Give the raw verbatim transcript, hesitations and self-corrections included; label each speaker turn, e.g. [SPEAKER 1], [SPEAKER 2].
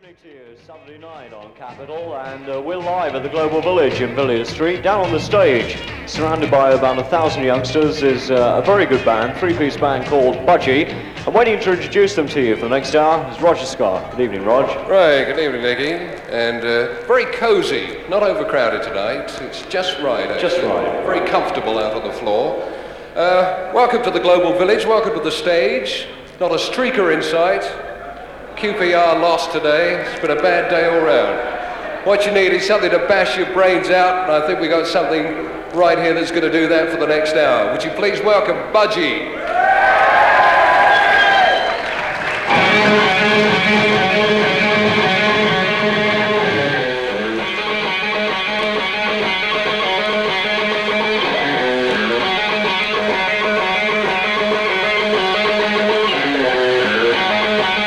[SPEAKER 1] To you Saturday night on Capital, and uh, we're live at the Global Village in Villiers Street. Down on the stage, surrounded by about a thousand youngsters, is uh, a very good band, three-piece band called Budgie. I'm waiting to introduce them to you for the next hour. It's Roger Scott. Good evening, Rog.
[SPEAKER 2] Right, good evening, Nicky. And uh, very cosy, not overcrowded tonight. It's just right. Actually.
[SPEAKER 1] Just right.
[SPEAKER 2] Very comfortable out on the floor. Uh, welcome to the Global Village. Welcome to the stage. Not a streaker in sight. Q P R lost today. It's been a bad day all round. What you need is something to bash your brains out, and I think we got something right here that's going to do that for the next hour. Would you please welcome Budgie?